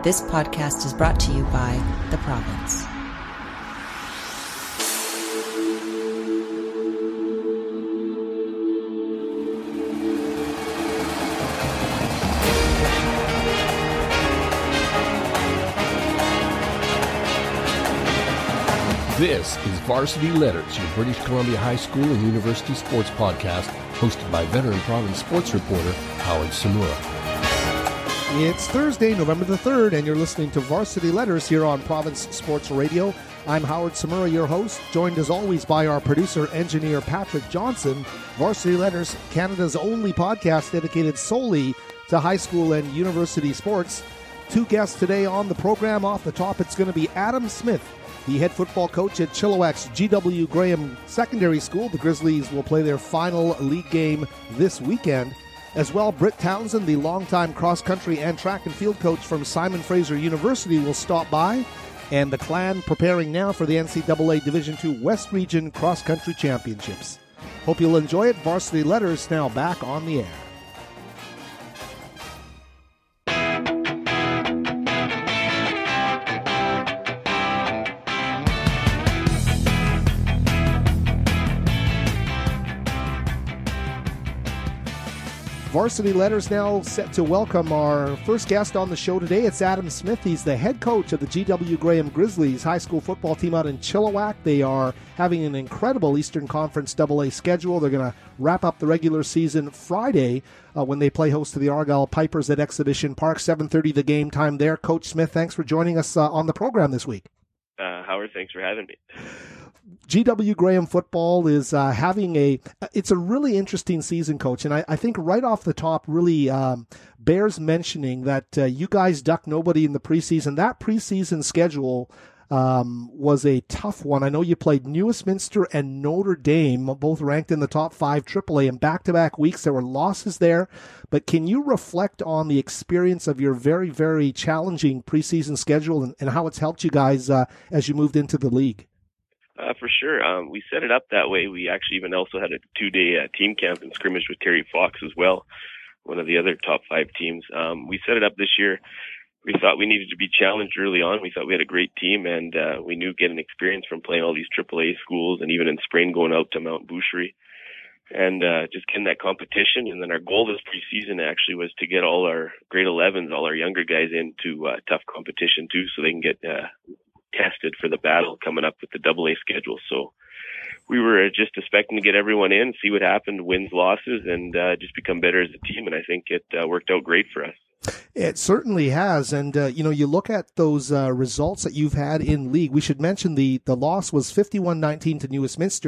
This podcast is brought to you by The Province. This is Varsity Letters, your British Columbia High School and University sports podcast, hosted by veteran Province sports reporter Howard Samura. It's Thursday, November the 3rd, and you're listening to Varsity Letters here on Province Sports Radio. I'm Howard Samura, your host, joined as always by our producer, engineer Patrick Johnson. Varsity Letters, Canada's only podcast dedicated solely to high school and university sports. Two guests today on the program. Off the top, it's going to be Adam Smith, the head football coach at Chilliwack's G.W. Graham Secondary School. The Grizzlies will play their final league game this weekend. As well, Britt Townsend, the longtime cross-country and track and field coach from Simon Fraser University, will stop by. And the Clan preparing now for the NCAA Division II West Region Cross-Country Championships. Hope you'll enjoy it. Varsity Letters now back on the air. Varsity Letters now set to welcome our first guest on the show today. It's Adam Smith. He's the head coach of the G.W. Graham Grizzlies high school football team out in Chilliwack. They are having an incredible Eastern Conference AA schedule. They're going to wrap up the regular season Friday when they play host to the Argyle Pipers at Exhibition Park. 7:30 the game time there. Coach Smith, thanks for joining us on the program this week. Howard, thanks for having me. G.W. Graham football is having it's a really interesting season, Coach, and I think right off the top really bears mentioning that you guys ducked nobody in the preseason. That preseason schedule was a tough one. I know you played Newestminster and Notre Dame, both ranked in the top 5 AAA, in back-to-back weeks. There were losses there, but can you reflect on the experience of your very, very challenging preseason schedule and how it's helped you guys as you moved into the league? For sure. We set it up that way. We actually even also had a 2-day team camp and scrimmage with Terry Fox as well, one of the other top 5 teams. We set it up this year. We thought we needed to be challenged early on. We thought we had a great team, and we knew getting experience from playing all these AAA schools and even in spring going out to Mount Boucherie and just getting that competition. And then our goal this preseason actually was to get all our grade 11s, all our younger guys into tough competition too, so they can get tested for the battle coming up with the AA schedule. So we were just expecting to get everyone in, see what happened, wins, losses, and just become better as a team. And I think it worked out great for us. It certainly has. And, you look at those results that you've had in league. We should mention the loss was 51-19 to Newestminster,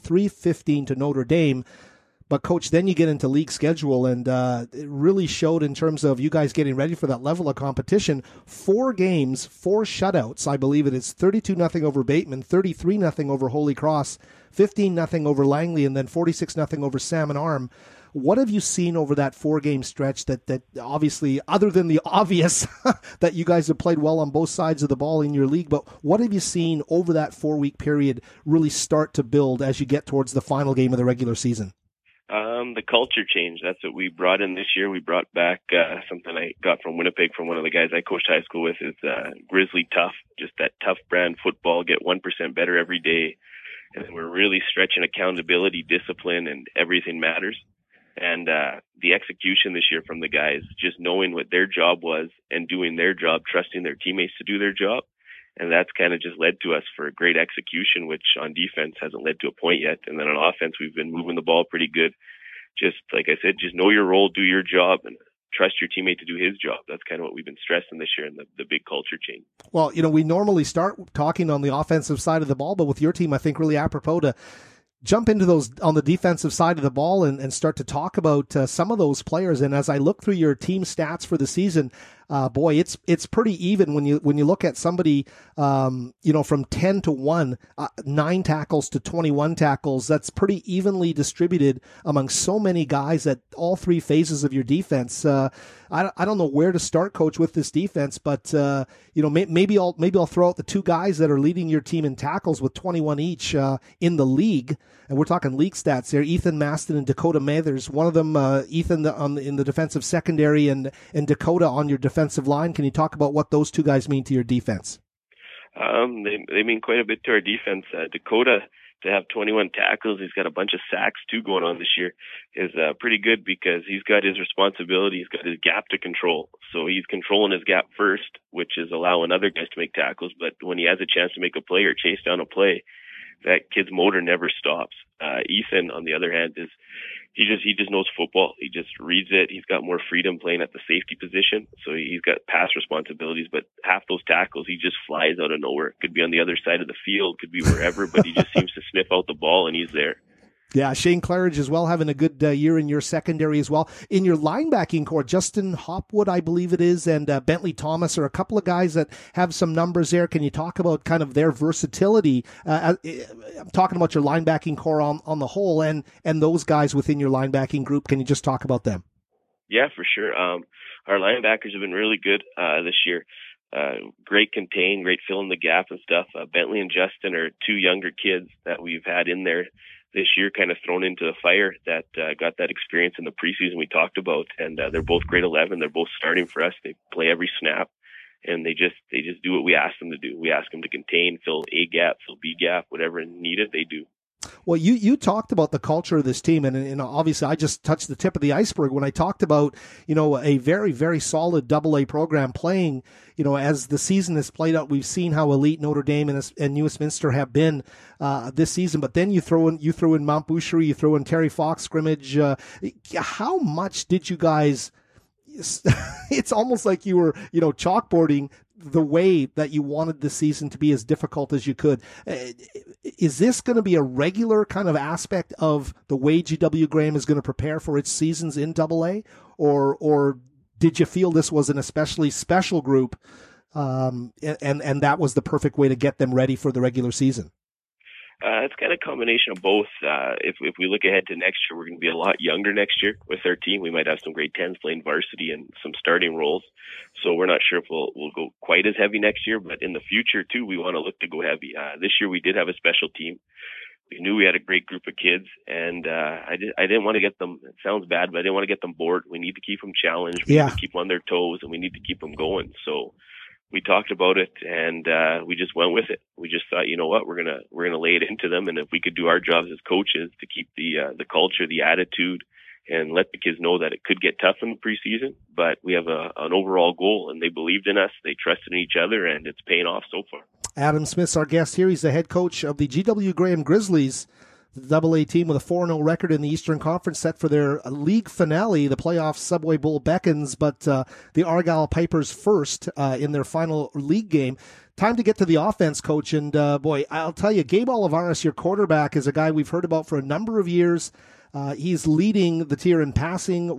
23-15 to Notre Dame. But, Coach, then you get into league schedule, and it really showed in terms of you guys getting ready for that level of competition. 4 games, 4 shutouts, I believe it is 32-0 over Bateman, 33-0 over Holy Cross, 15-0 over Langley, and then 46-0 over Salmon Arm. What have you seen over that 4-game stretch that obviously, other than the obvious that you guys have played well on both sides of the ball in your league, but what have you seen over that 4-week period really start to build as you get towards the final game of the regular season? The culture change. That's what we brought in this year. We brought back something I got from Winnipeg from one of the guys I coached high school with is Grizzly Tough, just that tough brand football, get 1% better every day. And then we're really stretching accountability, discipline, and everything matters. And the execution this year from the guys, just knowing what their job was and doing their job, trusting their teammates to do their job. And that's kind of just led to us for great execution, which on defense hasn't led to a point yet. And then on offense, we've been moving the ball pretty good. Just like I said, just know your role, do your job, and trust your teammate to do his job. That's kind of what we've been stressing this year in the big culture change. Well, we normally start talking on the offensive side of the ball, but with your team, I think really apropos to jump into those on the defensive side of the ball and start to talk about some of those players. And as I look through your team stats for the season, boy, it's pretty even when you look at somebody, from 10 to 1, 9 tackles to 21 tackles. That's pretty evenly distributed among so many guys at all 3 phases of your defense. I don't know where to start, Coach, with this defense, but maybe I'll throw out the 2 guys that are leading your team in tackles with 21 each in the league. And we're talking league stats there. Ethan Maston and Dakota Mathers. One of them, Ethan in the defensive secondary, and Dakota on your defensive offensive line. Can you talk about what those two guys mean to your defense? They mean quite a bit to our defense. Dakota, to have 21 tackles, he's got a bunch of sacks too going on this year, is pretty good because he's got his responsibility. He's got his gap to control. So he's controlling his gap first, which is allowing other guys to make tackles. But when he has a chance to make a play or chase down a play, that kid's motor never stops. Ethan, on the other hand, he just knows football. He just reads it. He's got more freedom playing at the safety position, so he's got pass responsibilities. But half those tackles, he just flies out of nowhere. Could be on the other side of the field, could be wherever, but he just seems to sniff out the ball and he's there. Yeah, Shane Claridge as well, having a good year in your secondary as well. In your linebacking core, Justin Hopwood, I believe it is, and Bentley Thomas are a couple of guys that have some numbers there. Can you talk about kind of their versatility? I'm talking about your linebacking core on the whole, and those guys within your linebacking group. Can you just talk about them? Yeah, for sure. Our linebackers have been really good this year. Great contain, great fill in the gap and stuff. Bentley and Justin are two younger kids that we've had in there this year, kind of thrown into the fire, that got that experience in the preseason we talked about. And they're both grade 11. They're both starting for us. They play every snap, and they just do what we ask them to do. We ask them to contain, fill A gap, fill B gap, whatever needed, they do. Well, you talked about the culture of this team, and obviously I just touched the tip of the iceberg when I talked about, a very, very solid AA program playing, as the season has played out. We've seen how elite Notre Dame and New Westminster have been this season, but then you throw in Mount Boucherie, you throw in Terry Fox scrimmage. How much did you guys? It's almost like you were, chalkboarding the way that you wanted the season to be as difficult as you could. Is this going to be a regular kind of aspect of the way GW Graham is going to prepare for its seasons in AA, or did you feel this was an especially special group, and that was the perfect way to get them ready for the regular season? It's kind of a combination of both. If we look ahead to next year, we're going to be a lot younger next year with our team. We might have some grade 10s playing varsity and some starting roles. So we're not sure if we'll go quite as heavy next year, but in the future too, we want to look to go heavy. This year we did have a special team. We knew we had a great group of kids, and I didn't want to get them, it sounds bad, but I didn't want to get them bored. We need to keep them challenged. We need to keep them on their toes, and we need to keep them going. So we talked about it, and we just went with it. We just thought, you know what, we're gonna lay it into them, and if we could do our jobs as coaches to keep the culture, the attitude, and let the kids know that it could get tough in the preseason, but we have an overall goal, and they believed in us, they trusted in each other, and it's paying off so far. Adam Smith's our guest here. He's the head coach of the GW Graham Grizzlies, the AA team with a 4-0 record in the Eastern Conference, set for their league finale. The playoff Subway Bowl beckons, but the Argyle Pipers first in their final league game. Time to get to the offense, Coach. And boy, I'll tell you, Gabe Olivares, your quarterback, is a guy we've heard about for a number of years. He's leading the tier in passing,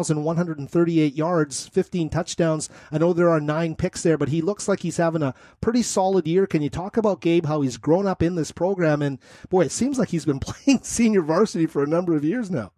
1,138 yards, 15 touchdowns. I know there are 9 picks there, but he looks like he's having a pretty solid year. Can you talk about Gabe, how he's grown up in this program? And boy, it seems like he's been playing senior varsity for a number of years now.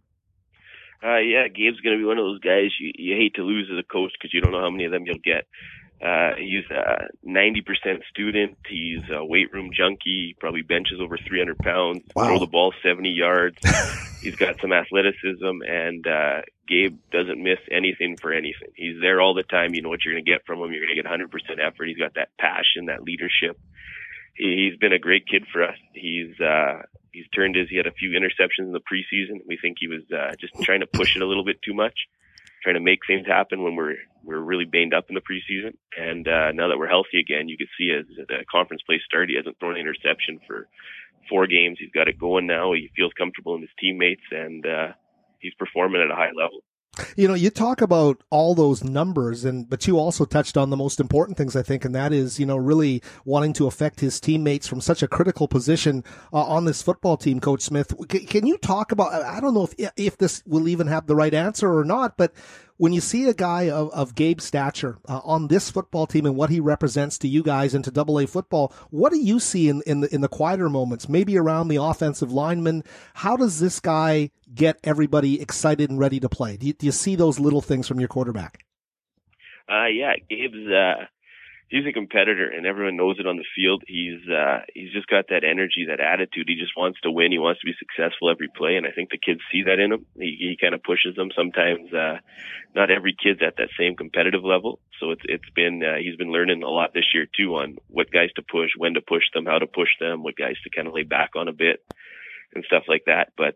Yeah, Gabe's going to be one of those guys you hate to lose as a coach because you don't know how many of them you'll get. He's a 90% student. He's a weight room junkie. He probably benches over 300 pounds. Wow. Throw the ball 70 yards. He's got some athleticism, and Gabe doesn't miss anything for anything. He's there all the time. You know what you're going to get from him. You're going to get 100% effort. He's got that passion, that leadership. He's been a great kid for us. He had a few interceptions in the preseason. We think he was just trying to push it a little bit too much, trying to make things happen when we're really banged up in the preseason. And now that we're healthy again, you can see as the conference play started, he hasn't thrown an interception for 4 games. He's got it going now. He feels comfortable in his teammates, and he's performing at a high level. You know, you talk about all those numbers, but you also touched on the most important things, I think, and that is, really wanting to affect his teammates from such a critical position on this football team, Coach Smith. Can you talk about, I don't know if this will even have the right answer or not, but when you see a guy of Gabe's stature on this football team and what he represents to you guys and to AA football, what do you see in the quieter moments, maybe around the offensive linemen? How does this guy get everybody excited and ready to play? Do you see those little things from your quarterback? Yeah, he's a competitor, and everyone knows it on the field. He's just got that energy, that attitude. He just wants to win. He wants to be successful every play, and I think the kids see that in him. He kind of pushes them. Sometimes not every kid's at that same competitive level, so it's been he's been learning a lot this year too on what guys to push, when to push them, how to push them, what guys to kind of lay back on a bit and stuff like that. But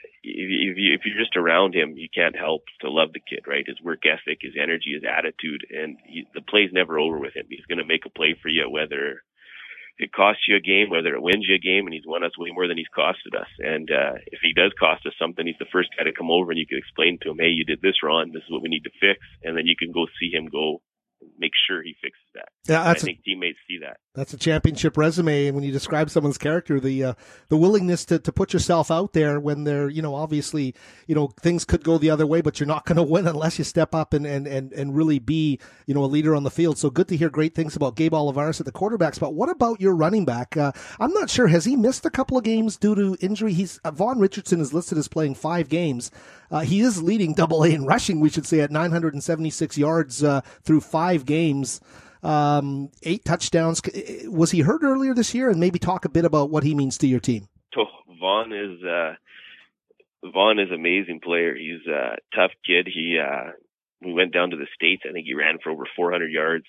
if you're just around him, you can't help to love the kid, right? His work ethic, his energy, his attitude, and the play's never over with him. He's going to make a play for you, whether it costs you a game, whether it wins you a game, and he's won us way more than he's costed us. And if he does cost us something, he's the first guy to come over and you can explain to him, hey, you did this wrong, this is what we need to fix, and then you can go see him go make sure he fixes that. Yeah, I think teammates see that. That's a championship resume. And when you describe someone's character, the willingness to put yourself out there when they're, obviously, things could go the other way, but you're not going to win unless you step up and really be, a leader on the field. So good to hear great things about Gabe Olivares at the quarterbacks. But what about your running back? I'm not sure. Has he missed a couple of games due to injury? Vaughn Richardson is listed as playing 5 games. He is leading AA in rushing, we should say, at 976 yards through 5 games. 8 touchdowns. Was he hurt earlier this year? And maybe talk a bit about what he means to your team. Oh, Vaughn is an amazing player. He's a tough kid. We went down to the States. I think he ran for over 400 yards.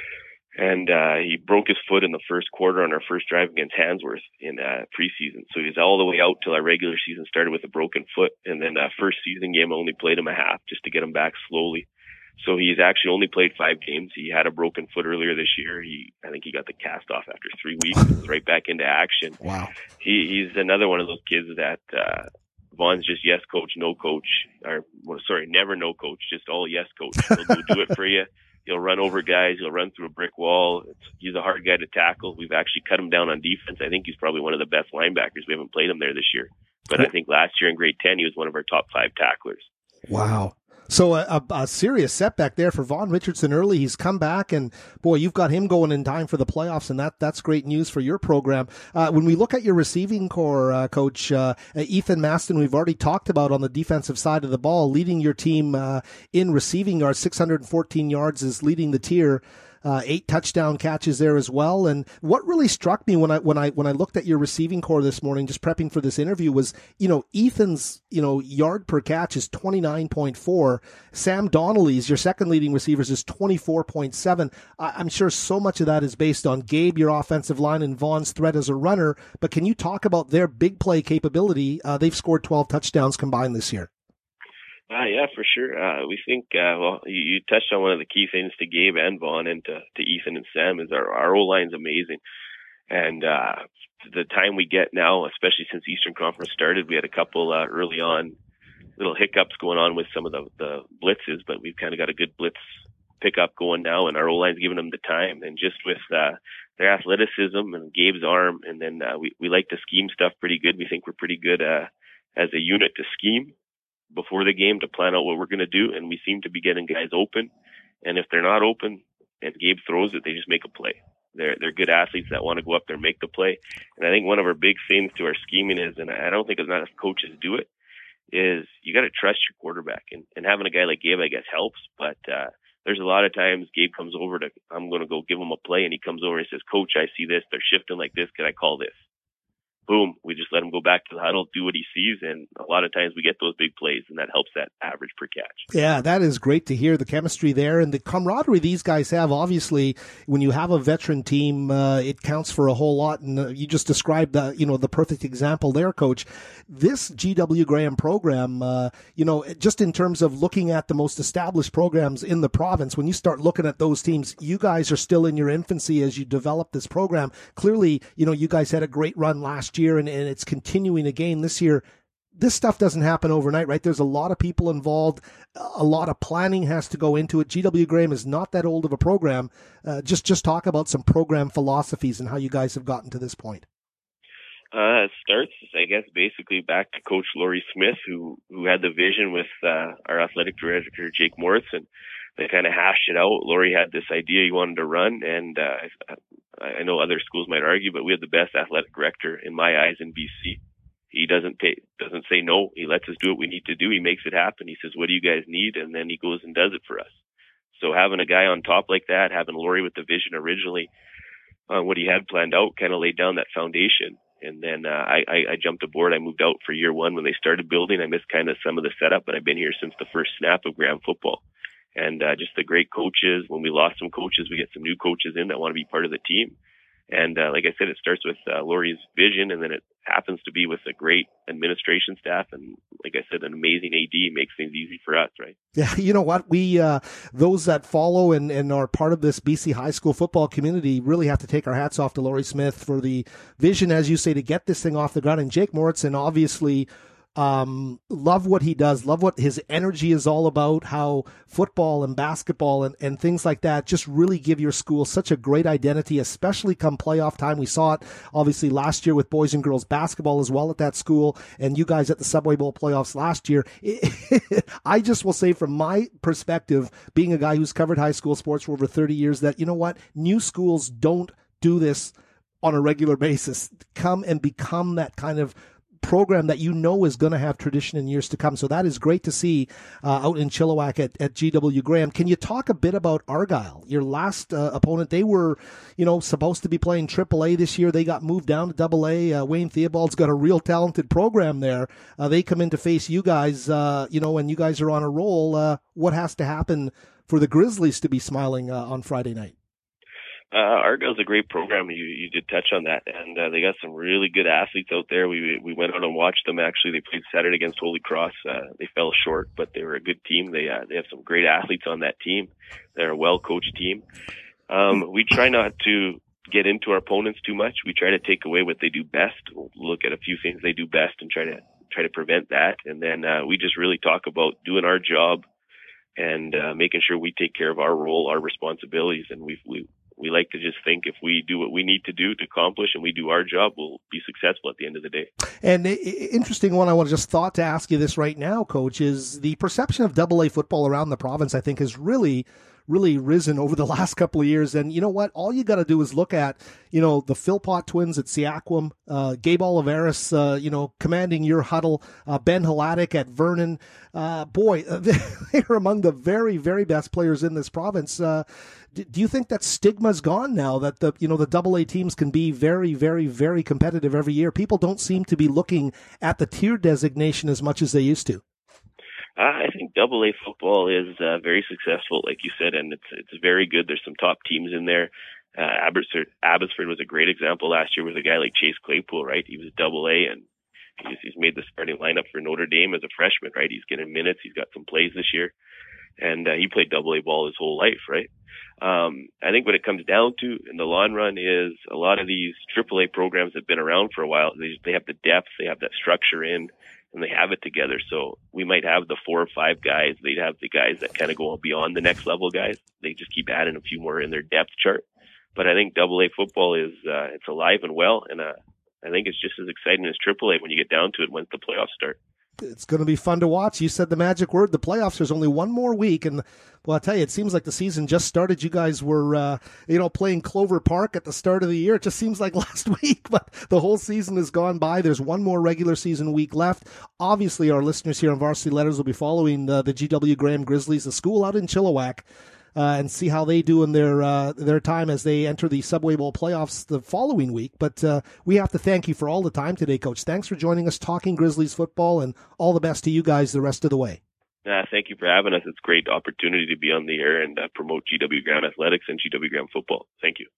And he broke his foot in the first quarter on our first drive against Handsworth in preseason. So he was all the way out till our regular season started with a broken foot. And then first season game, I only played him a half just to get him back slowly. So he's actually only played 5 games. He had a broken foot earlier this year. I think he got the cast off after 3 weeks and was right back into action. Wow. He's another one of those kids that Vaughn's just yes coach, no coach, never no coach, just all yes coach. He'll go do it for you. He'll run over guys. He'll run through a brick wall. He's a hard guy to tackle. We've actually cut him down on defense. I think he's probably one of the best linebackers. We haven't played him there this year. But I think last year in grade 10, he was one of our top 5 tacklers. Wow. So a serious setback there for Vaughn Richardson early. He's come back, and boy, you've got him going in time for the playoffs, and that's great news for your program. When we look at your receiving core, Coach, Ethan Maston, we've already talked about on the defensive side of the ball, leading your team in receiving yards, 614 yards is leading the tier. 8 touchdown catches there as well. And what really struck me when I looked at your receiving core this morning, just prepping for this interview, was, Ethan's, yard per catch is 29.4. Sam Donnelly's, your second leading receivers, is 24.7. I'm sure so much of that is based on Gabe, your offensive line, and Vaughn's threat as a runner. But can you talk about their big play capability? They've scored 12 touchdowns combined this year. Yeah, for sure. We think, you touched on one of the key things to Gabe and Vaughn and to Ethan and Sam is our O-line's amazing. And the time we get now, especially since Eastern Conference started, we had a couple early on little hiccups going on with some of the blitzes, but we've kind of got a good blitz pickup going now, and our O-line's giving them the time. And just with their athleticism and Gabe's arm, and then we like to scheme stuff pretty good. We think we're pretty good as a unit to scheme before the game to plan out what we're going to do, and we seem to be getting guys open. And if they're not open and Gabe throws it, they just make a play. They're good athletes that want to go up there and make the play. And I think one of our big things to our scheming is, and I don't think enough coaches do it, is you got to trust your quarterback. And having a guy like Gabe, I guess, helps. But there's a lot of times Gabe comes over I'm going to go give him a play, and he comes over and says, Coach, I see this. They're shifting like this. Can I call this? Boom, we just let him go back to the huddle, do what he sees, and a lot of times we get those big plays, and that helps that average per catch. Yeah, that is great to hear, the chemistry there and the camaraderie these guys have. Obviously, when you have a veteran team, it counts for a whole lot, and you just described the perfect example there, Coach. This G.W. Graham program, just in terms of looking at the most established programs in the province, when you start looking at those teams, you guys are still in your infancy as you develop this program. Clearly, you guys had a great run last year, and it's continuing again this year. This stuff doesn't happen overnight, right? There's a lot of people involved. A lot of planning has to go into it. G.W. Graham is not that old of a program. Just talk about some program philosophies and how you guys have gotten to this point. It starts, I guess, basically back to Coach Laurie Smith, who had the vision with our athletic director, Jake Morrison. They kind of hashed it out. Laurie had this idea he wanted to run, and I know other schools might argue, but we have the best athletic director in my eyes in BC. He doesn't say no. He lets us do what we need to do. He makes it happen. He says, what do you guys need? And then he goes and does it for us. So having a guy on top like that, having Laurie with the vision originally, what he had planned out, kind of laid down that foundation. And then I jumped aboard. I moved out for year one when they started building. I missed kind of some of the setup, but I've been here since the first snap of Graham football. And just the great coaches. When we lost some coaches, we get some new coaches in that want to be part of the team. And like I said, it starts with Laurie's vision, and then it happens to be with a great administration staff. And like I said, an amazing AD makes things easy for us, right? Yeah, you know what? We, those that follow and are part of this BC high school football community really have to take our hats off to Laurie Smith for the vision, as you say, to get this thing off the ground. And Jake Moritzen, obviously, love what he does, love what his energy is all about, how football and basketball and things like that just really give your school such a great identity, especially come playoff time. We saw it obviously last year with boys and girls basketball as well at that school, and you guys at the Subway Bowl playoffs last year. I just will say from my perspective, being a guy who's covered high school sports for over 30 years, that, you know what, new schools don't do this on a regular basis. Come and become that kind of program that you know is going to have tradition in years to come. So that is great to see out in Chilliwack at GW Graham. Can you talk a bit about Argyle, your last opponent? They were, supposed to be playing AAA this year. They got moved down to AA. Wayne Theobald's got a real talented program there. They come in to face you guys, and you guys are on a roll. What has to happen for the Grizzlies to be smiling on Friday night? Argyle's a great program. You did touch on that, and they got some really good athletes out there. We went out and watched them. Actually, they played Saturday against Holy Cross. They fell short, but they were a good team. They have some great athletes on that team. They're a well-coached team. We try not to get into our opponents too much. We try to take away what they do best. We'll look at a few things they do best and try to prevent that. And then we just really talk about doing our job and making sure we take care of our role, our responsibilities, and we like to just think if we do what we need to do to accomplish and we do our job, we'll be successful at the end of the day. And interesting one, I want to just thought to ask you this right now, Coach, is the perception of AA football around the province, I think, has really risen over the last couple of years. And you know what? All you got to do is look at, the Philpott twins at Seaquam, Gabe Oliveris, commanding your huddle, Ben Hladek at Vernon. They're among the very, very best players in this province. Do you think that stigma's gone now that the AA teams can be very, very, very competitive every year? People don't seem to be looking at the tier designation as much as they used to. I think AA football is very successful, like you said, and it's very good. There's some top teams in there. Abbotsford was a great example last year with a guy like Chase Claypool, right? He was AA, and he's made the starting lineup for Notre Dame as a freshman, right? He's getting minutes. He's got some plays this year, and he played AA ball his whole life, right? I think what it comes down to in the long run is a lot of these AAA programs have been around for a while. They have the depth, they have that structure in, and they have it together. So we might have the 4 or 5 guys. They'd have the guys that kind of go beyond the next level guys. They just keep adding a few more in their depth chart. But I think AA football is it's alive and well, and I think it's just as exciting as AAA when you get down to it once the playoffs start. It's going to be fun to watch. You said the magic word, the playoffs. There's only one more week, and well, I'll tell you, it seems like the season just started. You guys were, playing Clover Park at the start of the year. It just seems like last week, but the whole season has gone by. There's one more regular season week left. Obviously, our listeners here on Varsity Letters will be following the GW Graham Grizzlies, the school out in Chilliwack, and see how they do in their time as they enter the Subway Bowl playoffs the following week. But we have to thank you for all the time today, Coach. Thanks for joining us, talking Grizzlies football, and all the best to you guys the rest of the way. Thank you for having us. It's a great opportunity to be on the air and promote GW Graham athletics and GW Graham football. Thank you.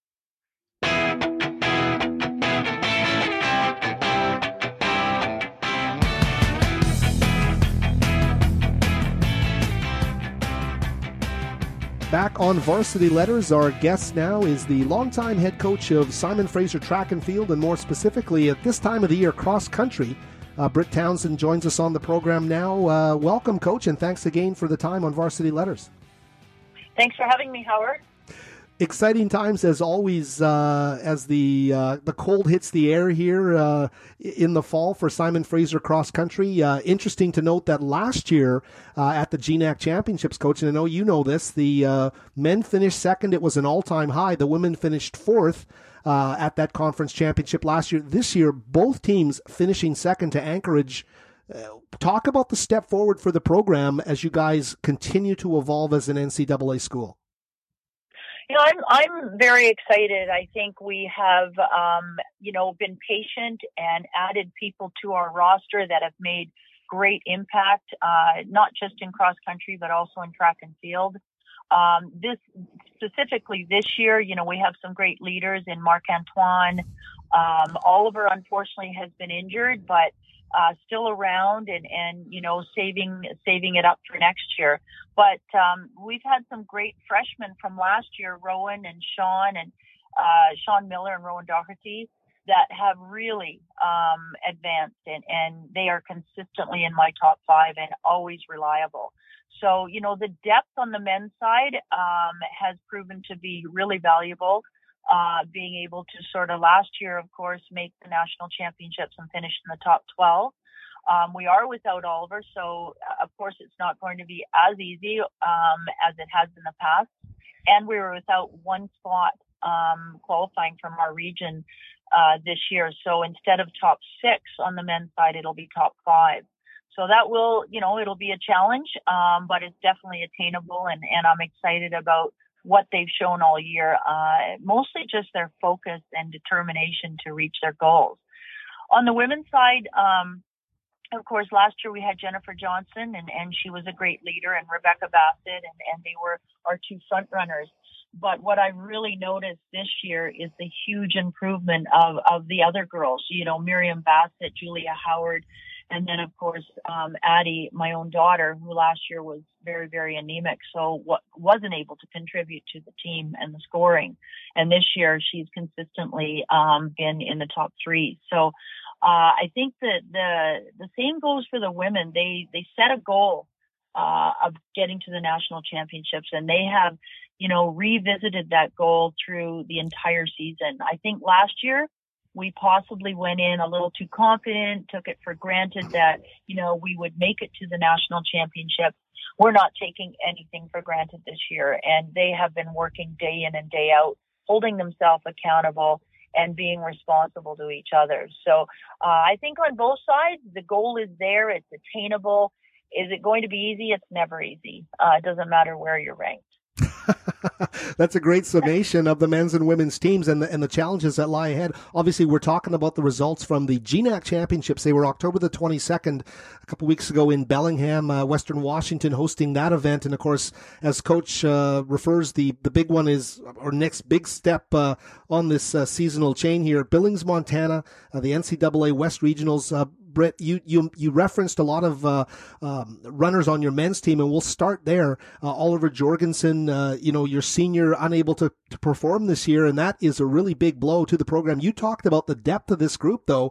Back on Varsity Letters, our guest now is the longtime head coach of Simon Fraser Track and Field, and more specifically at this time of the year, cross country. Britt Townsend joins us on the program now. Welcome, Coach, and thanks again for the time on Varsity Letters. Thanks for having me, Howard. Exciting times as always as the cold hits the air here in the fall for Simon Fraser Cross Country. Interesting to note that last year at the GNAC Championships, Coach, and I know you know this, the men finished second. It was an all-time high. The women finished fourth at that conference championship last year. This year, both teams finishing second to Anchorage. Talk about the step forward for the program as you guys continue to evolve as an NCAA school. I'm very excited. I think we have, been patient and added people to our roster that have made great impact, not just in cross country, but also in track and field. Specifically this year, we have some great leaders in Marc-Antoine. Oliver, unfortunately, has been injured, but still around and saving it up for next year. But we've had some great freshmen from last year, Rowan and Sean Miller and Rowan Doherty, that have really advanced and they are consistently in my top 5 and always reliable. So, the depth on the men's side has proven to be really valuable. Being able to sort of last year, of course, make the national championships and finish in the top 12. We are without Oliver, so of course it's not going to be as easy as it has in the past. And we were without one spot qualifying from our region this year. So instead of top 6 on the men's side, it'll be top 5. So that will, it'll be a challenge, but it's definitely attainable. And I'm excited about what they've shown all year, mostly just their focus and determination to reach their goals. On the women's side, of course, last year we had Jennifer Johnson, and she was a great leader, and Rebecca Bassett, and they were our 2 front runners. But what I really noticed this year is the huge improvement of the other girls, Miriam Bassett, Julia Howard, and then, of course, Addie, my own daughter, who last year was very, very anemic, so wasn't able to contribute to the team and the scoring. And this year, she's consistently been in the top 3. So I think that the same goes for the women. They set a goal of getting to the national championships, and they have, revisited that goal through the entire season. I think last year, we possibly went in a little too confident, took it for granted that, we would make it to the national championship. We're not taking anything for granted this year, and they have been working day in and day out, holding themselves accountable and being responsible to each other. So I think on both sides, the goal is there. It's attainable. Is it going to be easy? It's never easy. It doesn't matter where you're ranked. That's a great summation of the men's and women's teams and the challenges that lie ahead. Obviously, we're talking about the results from the GNAC Championships. They were October the 22nd, a couple weeks ago in Bellingham, Western Washington, hosting that event. And of course, as Coach refers, the big one is our next big step on this seasonal chain here. Billings, Montana, the NCAA West Regionals. Britt, you referenced a lot of runners on your men's team, and we'll start there. Oliver Jorgensen, your senior, unable to perform this year, and that is a really big blow to the program. You talked about the depth of this group, though.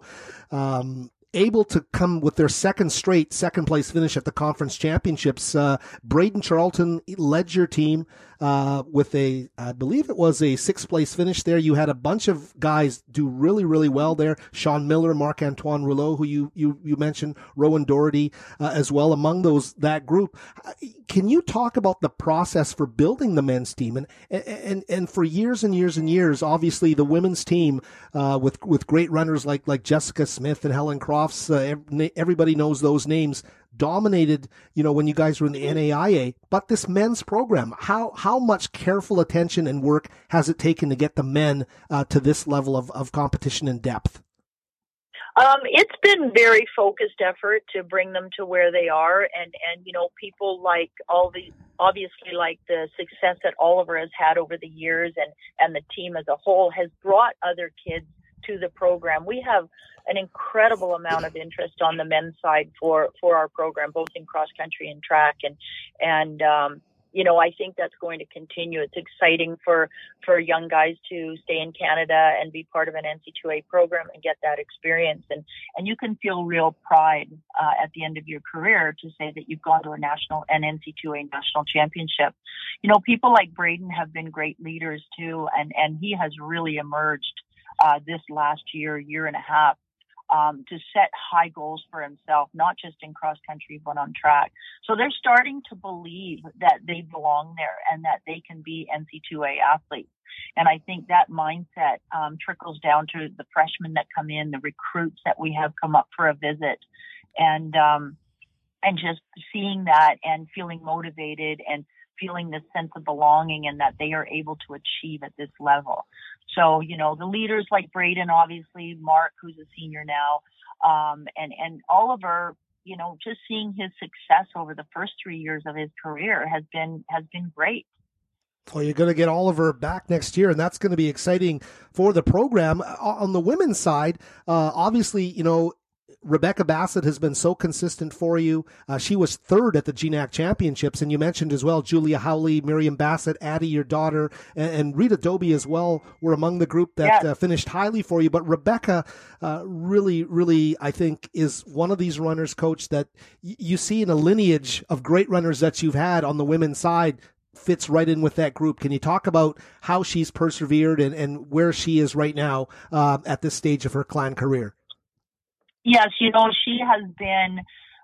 Able to come with their second place finish at the conference championships. Braden Charlton led your team with I believe it was a 6th place finish there. You had a bunch of guys do really, really well there. Sean Miller, Marc-Antoine Rouleau, who you mentioned, Rowan Doherty as well among that group. Can you talk about the process for building the men's team? And for years and years and years, obviously the women's team with great runners like Jessica Smith and Helen Crofts, everybody knows those names, dominated, when you guys were in the NAIA. But this men's program, how much careful attention and work has it taken to get the men to this level of competition and depth? It's been very focused effort to bring them to where they are. And people like obviously like the success that Oliver has had over the years and the team as a whole has brought other kids to the program. We have an incredible amount of interest on the men's side for our program, both in cross country and track. And I think that's going to continue. It's exciting for young guys to stay in Canada and be part of an NC2A program and get that experience. And you can feel real pride at the end of your career to say that you've gone to an NC2A national championship. People like Braden have been great leaders too, and he has really emerged this last year and a half to set high goals for himself, not just in cross country, but on track. So they're starting to believe that they belong there and that they can be NC2A athletes. And I think that mindset trickles down to the freshmen that come in, the recruits that we have come up for a visit, and just seeing that and feeling motivated and feeling this sense of belonging and that they are able to achieve at this level. So, the leaders like Braden, obviously, Mark, who's a senior now, and Oliver, just seeing his success over the first 3 years of his career has been great. Well, you're going to get Oliver back next year, and that's going to be exciting for the program. On the women's side, obviously, Rebecca Bassett has been so consistent for you. She was third at the GNAC Championships, and you mentioned as well Julia Howley, Miriam Bassett, Addie, your daughter, and Rita Doby as well were among the group that finished highly for you. But Rebecca really, really, I think, is one of these runners, Coach, that you see in a lineage of great runners that you've had on the women's side, fits right in with that group. Can you talk about how she's persevered and where she is right now at this stage of her clan career? Yes, she has been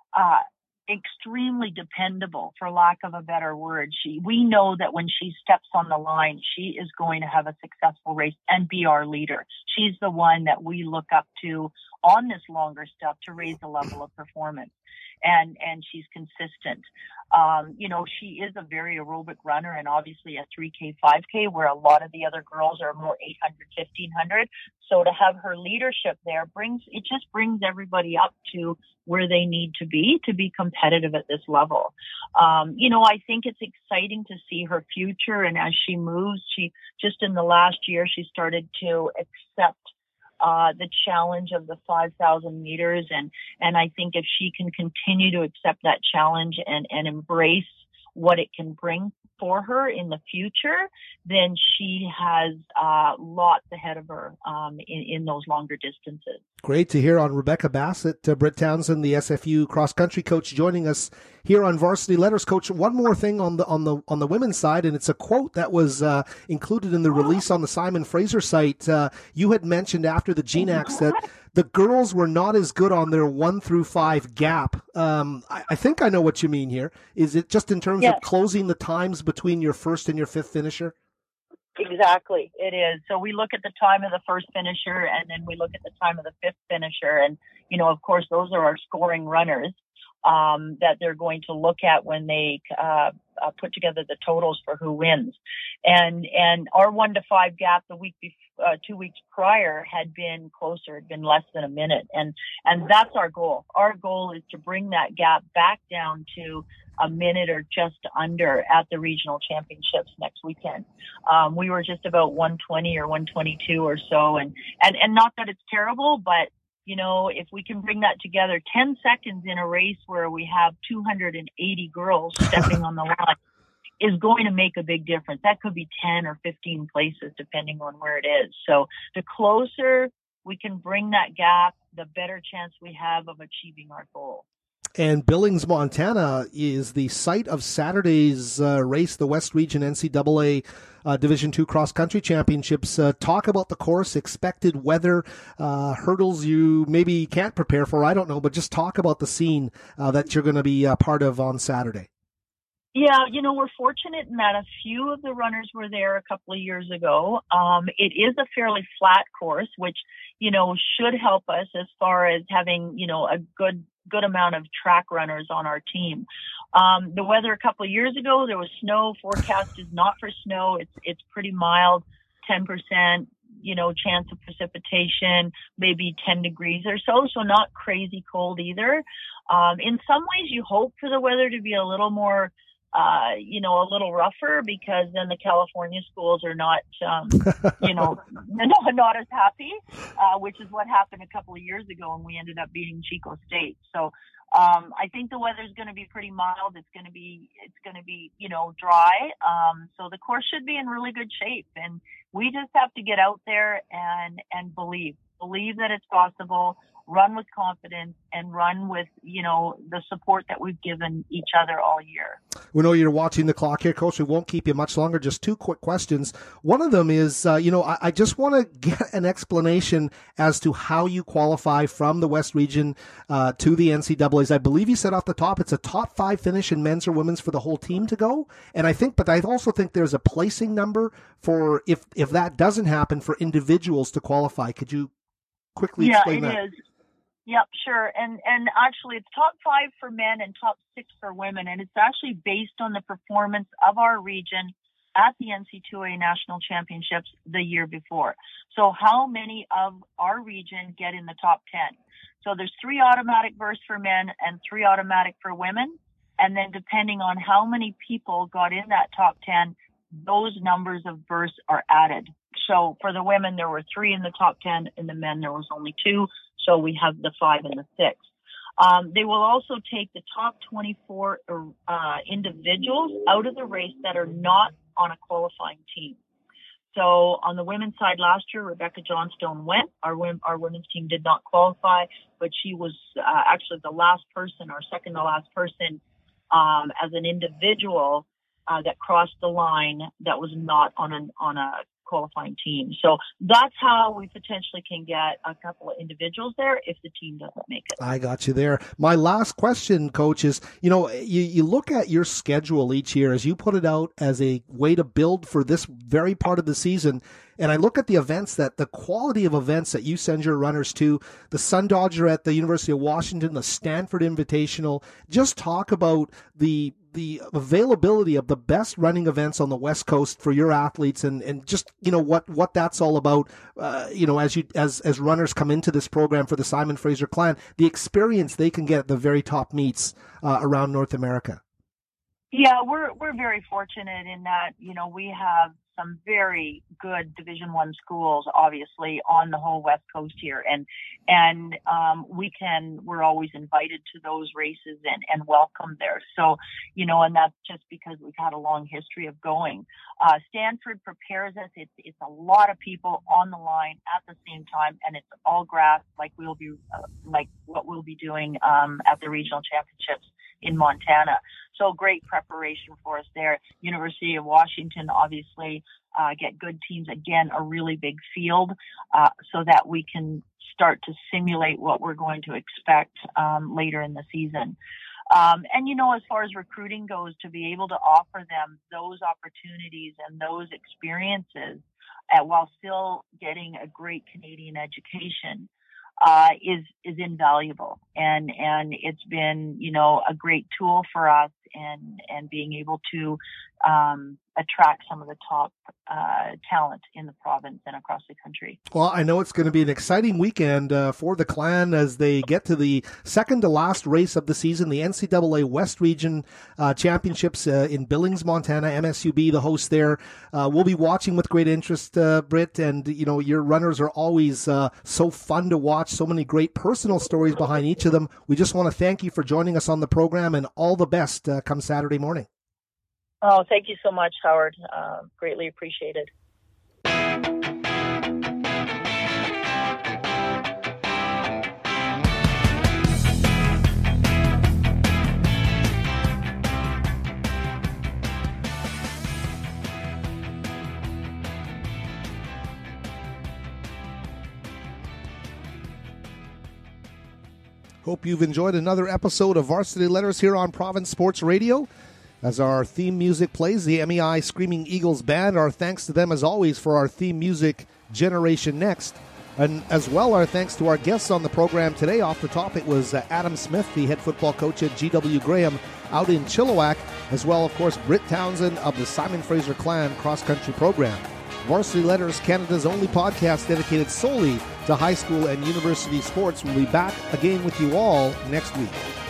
extremely dependable, for lack of a better word. We know that when she steps on the line, she is going to have a successful race and be our leader. She's the one that we look up to on this longer stuff to raise the level of performance. And she's consistent. She is a very aerobic runner, and obviously a 3K, 5K, where a lot of the other girls are more 800, 1500. So to have her leadership there brings everybody up to where they need to be competitive at this level. I think it's exciting to see her future, and as she moves, she just in the last year, she started to accept the challenge of the 5,000 meters. And I think if she can continue to accept that challenge and embrace what it can bring for her in the future, then she has lots ahead of her in those longer distances. Great to hear on Rebecca Bassett. Britt Townsend, the SFU cross-country coach, joining us here on Varsity Letters. Coach, one more thing on the women's side, and it's a quote that was included in the release on the Simon Fraser site. You had mentioned after the GNACs that the girls were not as good on their 1 through 5 gap. I think I know what you mean here. Is it just in terms of closing the times between your first and your fifth finisher? Exactly, it is. So we look at the time of the first finisher, and then we look at the time of the fifth finisher. And, of course, those are our scoring runners that they're going to look at when they put together the totals for who wins. And our 1 to 5 gap the week 2 weeks prior had been closer, had been less than a minute. And that's our goal. Our goal is to bring that gap back down to a minute or just under at the regional championships next weekend. We were just about 120 or 122 or so. And not that it's terrible, but if we can bring that together 10 seconds in a race where we have 280 girls stepping on the line is going to make a big difference. That could be 10 or 15 places depending on where it is. So the closer we can bring that gap, the better chance we have of achieving our goal. And Billings, Montana is the site of Saturday's race, the West Region NCAA Division II Cross Country Championships. Talk about the course, expected weather, hurdles you maybe can't prepare for, I don't know, but just talk about the scene that you're going to be part of on Saturday. Yeah, we're fortunate in that a few of the runners were there a couple of years ago. It is a fairly flat course, which, should help us as far as having, a good amount of track runners on our team. The weather a couple of years ago, there was snow. Forecast is not for snow. It's pretty mild, 10%, chance of precipitation, maybe 10 degrees or so. So not crazy cold either. In some ways you hope for the weather to be a little more, a little rougher, because then the California schools are not, not as happy, which is what happened a couple of years ago when we ended up beating Chico State. So, I think the weather's going to be pretty mild. It's going to be, dry. So the course should be in really good shape, and we just have to get out there and believe that it's possible. Run with confidence and run with, the support that we've given each other all year. We know you're watching the clock here, Coach. We won't keep you much longer. Just 2 quick questions. One of them is, I just want to get an explanation as to how you qualify from the West Region to the NCAAs. I believe you said off the top it's a top 5 finish in men's or women's for the whole team to go. And I also think there's a placing number for if that doesn't happen for individuals to qualify. Could you quickly explain that? Yeah, it is. Yep, sure. And actually it's top 5 for men and top 6 for women. And it's actually based on the performance of our region at the NC2A National Championships the year before. So how many of our region get in the top 10? So there's 3 automatic berths for men and 3 automatic for women. And then depending on how many people got in that top 10, those numbers of berths are added. So for the women, there were 3 in the top 10. In the men, there was only 2. So we have the 5 and the 6. They will also take the top 24 individuals out of the race that are not on a qualifying team. So on the women's side last year, Rebecca Johnstone went. Our women's team did not qualify, but she was actually the last person, or second to last person, as an individual that crossed the line that was not on a qualifying team. So that's how we potentially can get a couple of individuals there if the team doesn't make it. I got you there. My last question, Coach, is, you look at your schedule each year as you put it out as a way to build for this very part of the season. And I look at the events, the quality of events that you send your runners to, the Sun Dodger at the University of Washington, the Stanford Invitational. Just talk about the availability of the best running events on the West Coast for your athletes, and just, what that's all about, as runners come into this program for the Simon Fraser Clan, the experience they can get at the very top meets around North America. Yeah, we're very fortunate in that, we have some very good Division I schools, obviously, on the whole West Coast here. And we're always invited to those races and welcome there. So, and that's just because we've had a long history of going. Stanford prepares us. It's a lot of people on the line at the same time, and it's all grass, like we'll be, like what we'll be doing, at the regional championships in Montana. So great preparation for us there. University of Washington, obviously, get good teams. Again, a really big field, so that we can start to simulate what we're going to expect later in the season. And, as far as recruiting goes, to be able to offer them those opportunities and those experiences while still getting a great Canadian education is invaluable. And it's been, a great tool for us and being able to attract some of the top talent in the province and across the country. Well, I know it's going to be an exciting weekend for the Clan as they get to the second to last race of the season, the NCAA West Region Championships in Billings, Montana. MSUB, the host there. We'll be watching with great interest, Britt, and your runners are always so fun to watch. So many great personal stories behind each of them. We just want to thank you for joining us on the program, and all the best come Saturday morning. Oh, thank you so much, Howard. Greatly appreciated. Hope you've enjoyed another episode of Varsity Letters here on Province Sports Radio. As our theme music plays, the MEI Screaming Eagles Band, our thanks to them as always for our theme music, Generation Next. And as well, our thanks to our guests on the program today. Off the top, it was Adam Smith, the head football coach at G.W. Graham out in Chilliwack, as well, of course, Britt Townsend of the Simon Fraser Clan cross-country program. Varsity Letters, Canada's only podcast dedicated solely to high school and university sports, will be back again with you all next week.